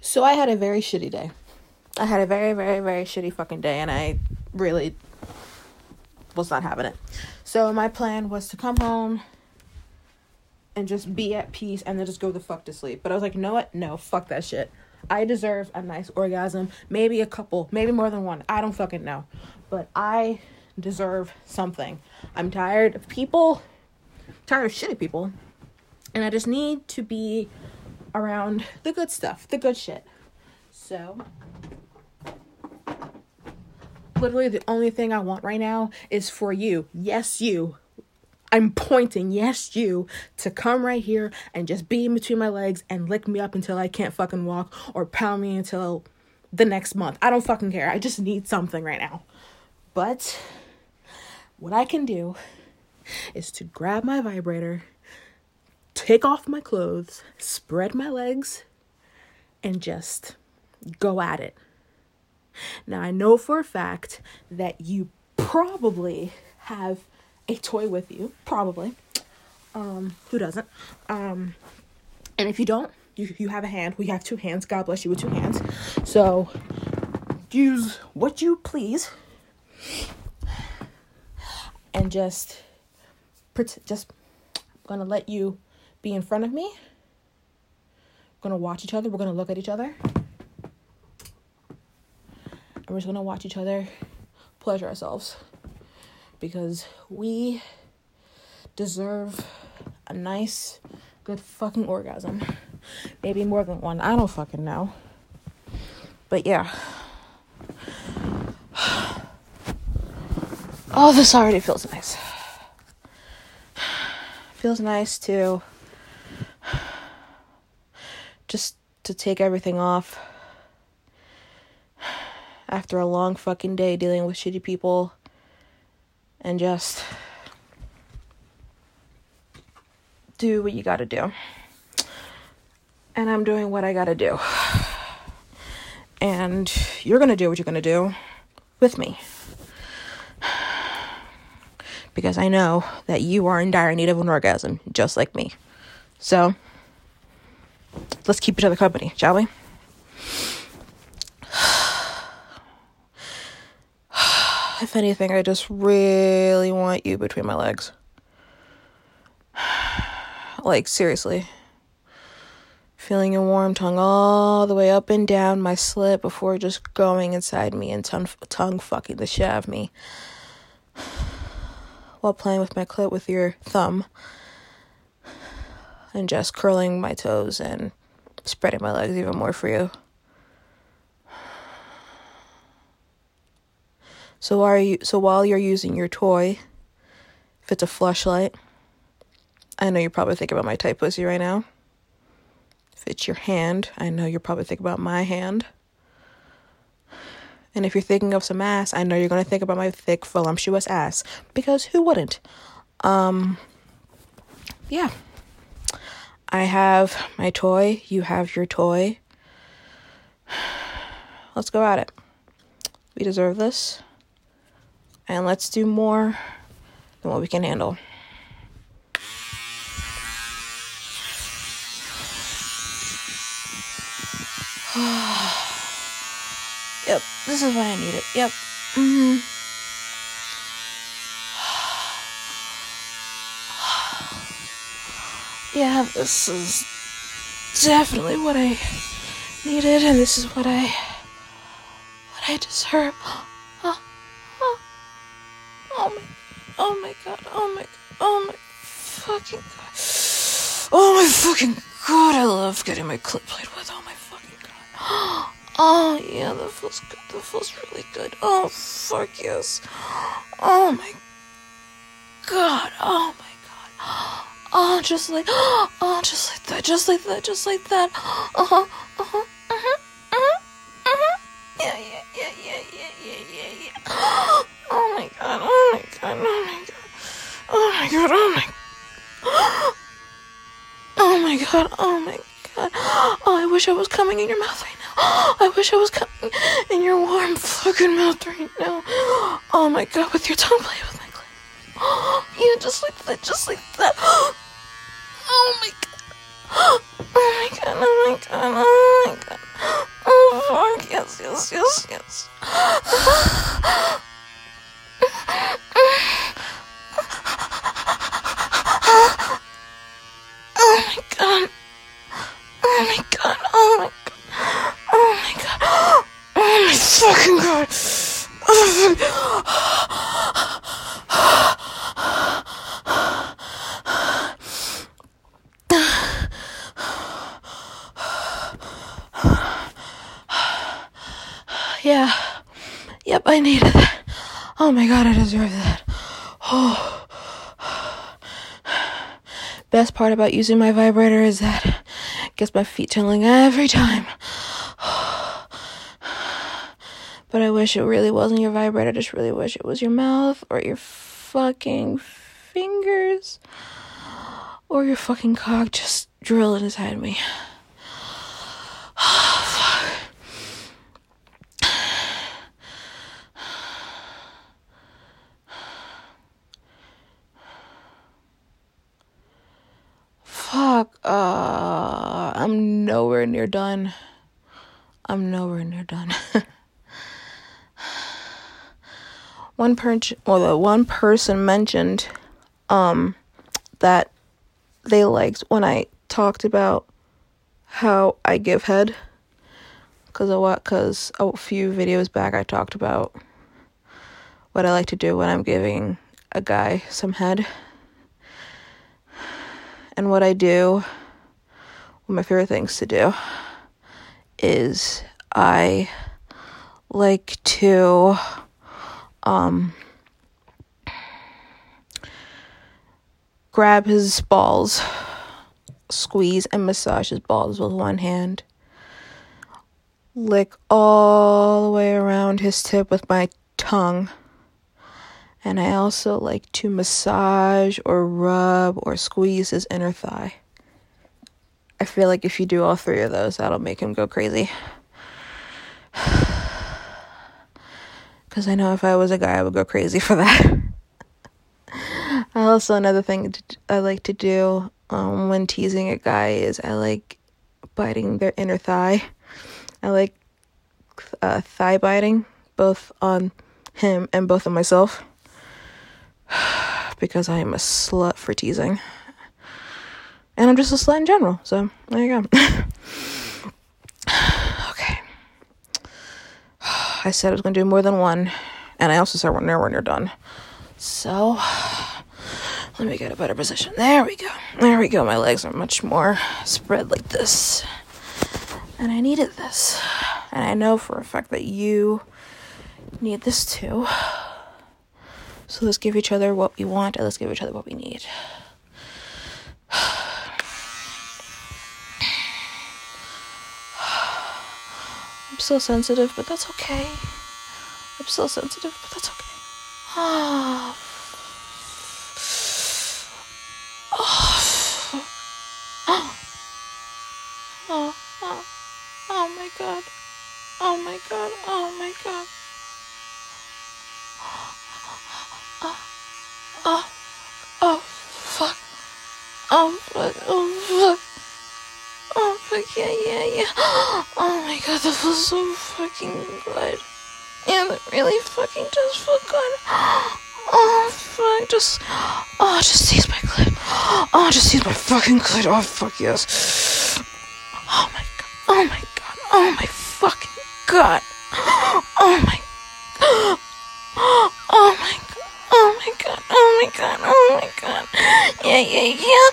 So I had a very shitty day. I had a very, very, very shitty fucking day, and I really was not having it. So my plan was to come home and just be at peace and then just go the fuck to sleep. But I was like, you know what? No, fuck that shit. I deserve a nice orgasm. Maybe a couple, maybe more than one. I don't fucking know. But I deserve something. I'm tired of people, tired of shitty people. And I just need to be around the good stuff, the good shit. So, literally the only thing I want right now is for you, yes you, I'm pointing, yes you, to come right here and just be in between my legs and lick me up until I can't fucking walk, or pound me until the next month. I don't fucking care. I just need something right now. But what I can do is to grab my vibrator, take off my clothes, spread my legs, and just go at it. Now, I know for a fact that you probably have a toy with you. Probably. Who doesn't? And if you don't, you have a hand. We have two hands. God bless you with two hands. So, use what you please. And just I'm going to let you be in front of me. We're going to watch each other. We're going to look at each other. And we're just going to watch each other pleasure ourselves. Because we deserve a nice, good fucking orgasm. Maybe more than one. I don't fucking know. But yeah. Oh, this already feels nice. Feels nice to just to take everything off after a long fucking day dealing with shitty people and just do what you gotta do. And I'm doing what I gotta do. And you're gonna do what you're gonna do with me. Because I know that you are in dire need of an orgasm, just like me. So, let's keep each other company, shall we? If anything, I just really want you between my legs. Like, seriously. Feeling your warm tongue all the way up and down my slit before just going inside me and tongue fucking the shit out of me. While playing with my clit with your thumb. And just curling my toes and spreading my legs even more for you. So while you're using your toy, if it's a fleshlight, I know you're probably thinking about my tight pussy right now. If it's your hand, I know you're probably thinking about my hand. And if you're thinking of some ass, I know you're going to think about my thick, voluptuous ass. Because who wouldn't? Yeah. I have my toy. You have your toy. Let's go at it. We deserve this. And let's do more than what we can handle. Yep, this is what I needed. Yep. Yeah, this is definitely what I needed, and this is what I deserve. Oh my god, oh my fucking god. Oh my fucking god, I love getting my clit played with. Oh my fucking god. Oh yeah, that feels good. That feels really good. Oh fuck yes. Oh my god. Oh my god. Oh, just like that. Yeah. Oh my god. Oh, I wish I was coming in your mouth right now. I wish I was coming in your warm fucking mouth right now. Oh my god, with your tongue playing with my clit. Yeah, just like that. Oh my god. yes. Oh my god. Oh my god. Oh my god. Oh my god. Oh my fucking god. Yeah. Yep, I needed that. Oh my god, I deserve that. Oh. Best part about using my vibrator is that it gets my feet tingling every time. But I wish it really wasn't your vibrator. I just really wish it was your mouth or your fucking fingers or your fucking cock just drilling inside me. Fuck. I'm nowhere near done. One person mentioned that they liked when I talked about how I give head. Because a few videos back I talked about what I like to do when I'm giving a guy some head. And what I do, one of my favorite things to do, is I like to grab his balls, squeeze and massage his balls with one hand, lick all the way around his tip with my tongue, and I also like to massage or rub or squeeze his inner thigh. I feel like if you do all three of those, that'll make him go crazy. Because I know if I was a guy, I would go crazy for that. Also, another thing I like to do when teasing a guy is I like biting their inner thigh. I like thigh biting, both on him and both on myself. Because I am a slut for teasing. And I'm just a slut in general. So, there you go. Okay. I said I was going to do more than one. And I also said we're nowhere near done. So, let me get a better position. There we go. My legs are much more spread like this. And I needed this. And I know for a fact that you need this too. So let's give each other what we want and let's give each other what we need. I'm so sensitive, but that's okay. Oh. Oh my god. Yeah. Oh my god, that feels so fucking good. Yeah, that really fucking does feel good. Oh fuck, just seize my clit. Oh, just seize my fucking clit. Oh fuck yes. Oh my fucking god. Oh my god. Yeah.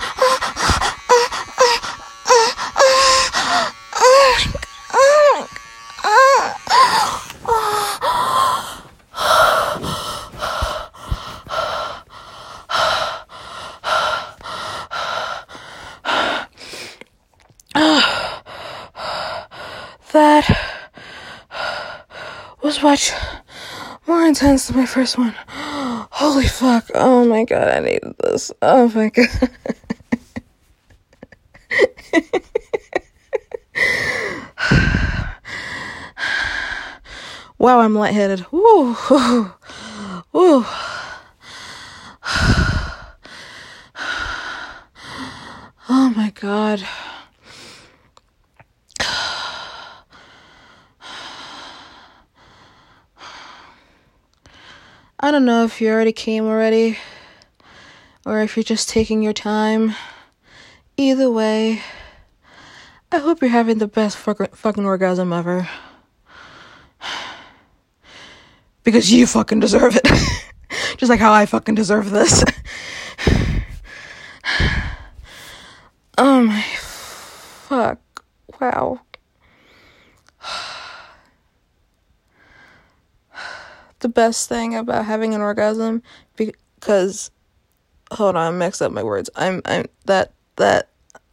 That was much more intense than my first one. Holy fuck. Oh my god, I needed this. Oh my god. Wow, I'm lightheaded. Woo. Oh my god. I don't know if you already came already, or if you're just taking your time. Either way, I hope you're having the best fucking orgasm ever. Because you fucking deserve it. Just like how I fucking deserve this. Oh my fuck. Wow. The best thing about having an orgasm, because hold on, I mixed up my words. I'm that that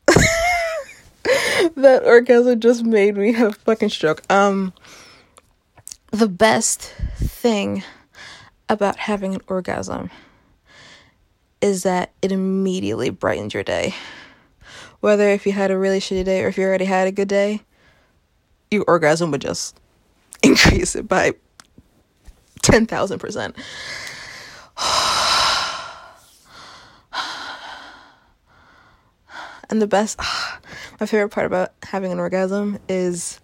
orgasm just made me have a fucking stroke. The best thing about having an orgasm is that it immediately brightens your day. Whether if you had a really shitty day or if you already had a good day, your orgasm would just increase it by 10,000%. And the best, my favorite part about having an orgasm is,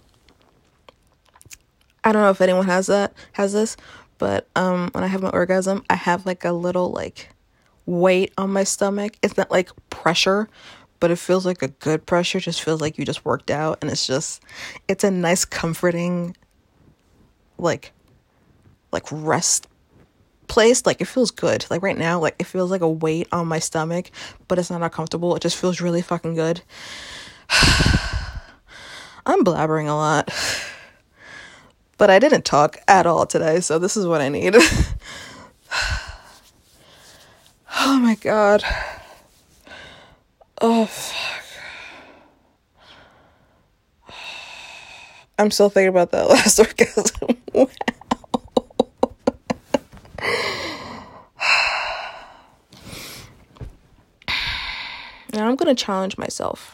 I don't know if anyone has this, but when I have my orgasm, I have like a little like weight on my stomach. It's not like pressure, but it feels like a good pressure. It just feels like you just worked out, and it's a nice comforting like rest place. Like, it feels good. Like right now, like it feels like a weight on my stomach, but it's not uncomfortable. It just feels really fucking good. I'm blabbering a lot, but I didn't talk at all today, so this is what I need. Oh my god. Oh fuck. I'm still thinking about that last orgasm. Wow. Now I'm going to challenge myself.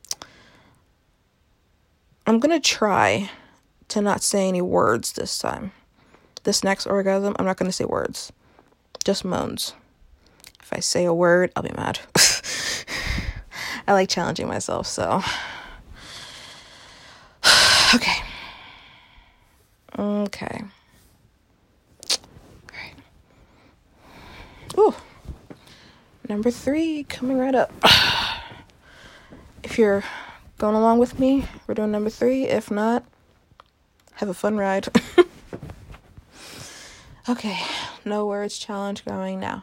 I'm going to try to not say any words this time. This next orgasm, I'm not going to say words. Just moans. If I say a word, I'll be mad. I like challenging myself, so. Okay. Ooh. Number 3, coming right up. If you're going along with me, we're doing number 3. If not, have a fun ride. Okay, no words challenge going now.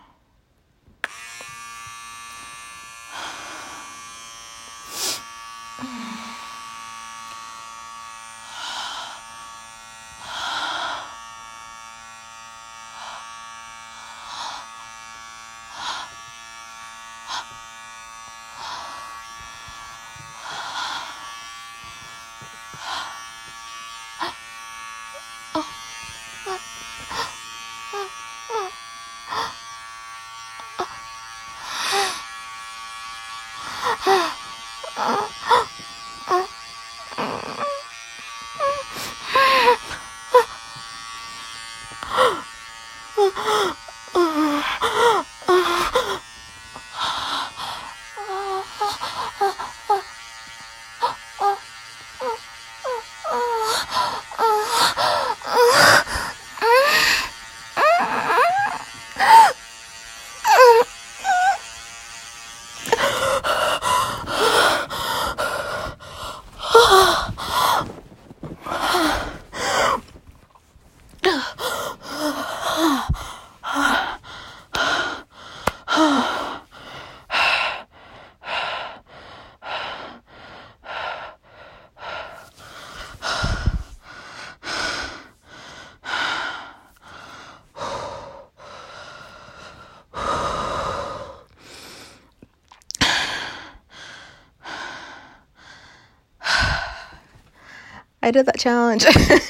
I did that challenge.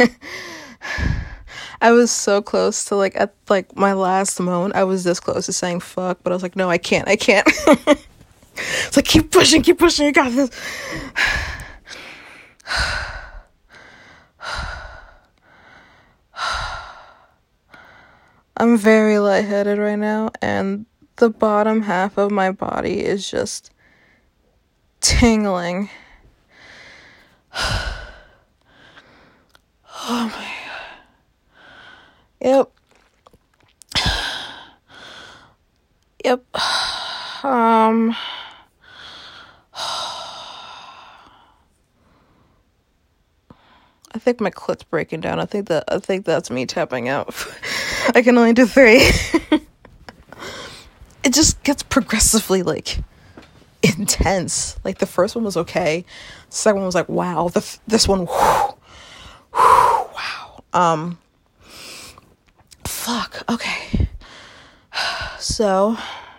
I was so close to at my last moment. I was this close to saying fuck, but I was like, no, I can't. It's like, keep pushing, you got this. I'm very lightheaded right now, and the bottom half of my body is just tingling. Oh my god. Yep. Yep. I think my clit's breaking down. I think that's me tapping out. I can only do 3. It just gets progressively like intense. Like the first one was okay. The second one was like, wow. This one, wow. Fuck. Okay. So,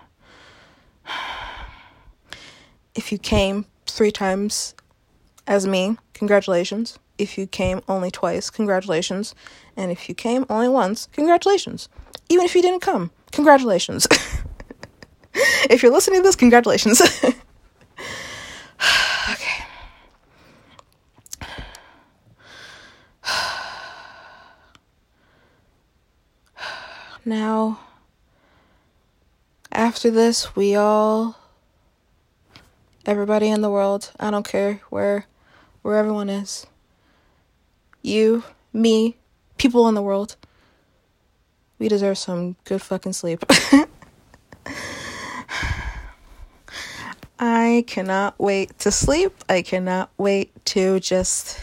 if you came 3 times as me, congratulations. If you came only twice, congratulations. And if you came only once, congratulations. Even if you didn't come, congratulations. If you're listening to this, congratulations. Okay. Now, after this, everybody in the world, I don't care where everyone is, you, me, people in the world, we deserve some good fucking sleep. I cannot wait to sleep. I cannot wait to just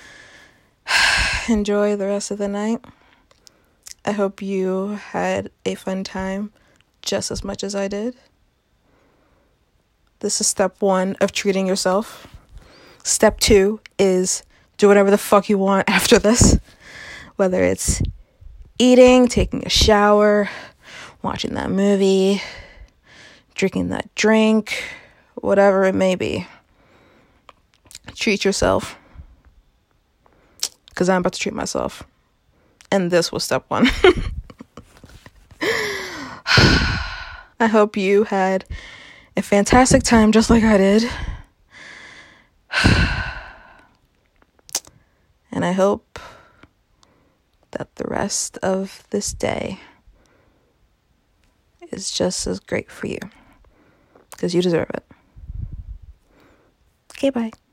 enjoy the rest of the night. I hope you had a fun time just as much as I did. This is step 1 of treating yourself. Step 2 is do whatever the fuck you want after this. Whether it's eating, taking a shower, watching that movie, drinking that drink, whatever it may be. Treat yourself. Because I'm about to treat myself. And this was step 1. I hope you had a fantastic time just like I did. And I hope that the rest of this day is just as great for you. Because you deserve it. Okay, bye.